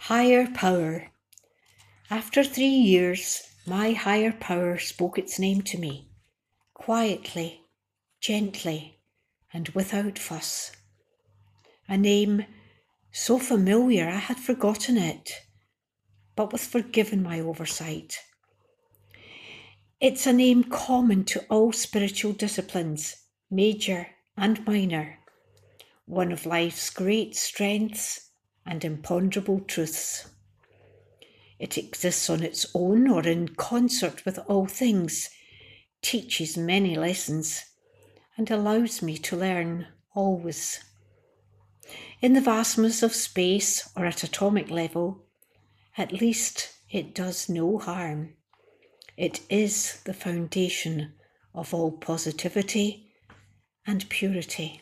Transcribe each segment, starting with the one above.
Higher power. After 3 years, my higher power spoke its name to me, quietly, gently, and without fuss. A name so familiar I had forgotten it, but was forgiven my oversight. It's a name common to all spiritual disciplines, major and minor, one of life's great strengths and imponderable truths. It exists on its own or in concert with all things, teaches many lessons, and allows me to learn always. In the vastness of space or at atomic level, at least it does no harm. It is the foundation of all positivity and purity.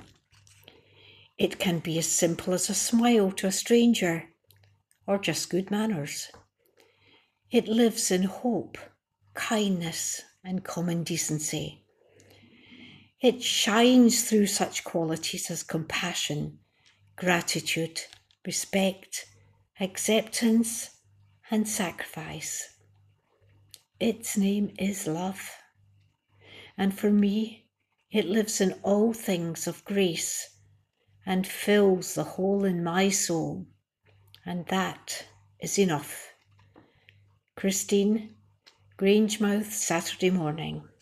It can be as simple as a smile to a stranger, or just good manners. It lives in hope, kindness, and common decency. It shines through such qualities as compassion, gratitude, respect, acceptance, and sacrifice. Its name is love. And for me, it lives in all things of grace and fills the hole in my soul. And that is enough. Christine, Grangemouth, Saturday morning.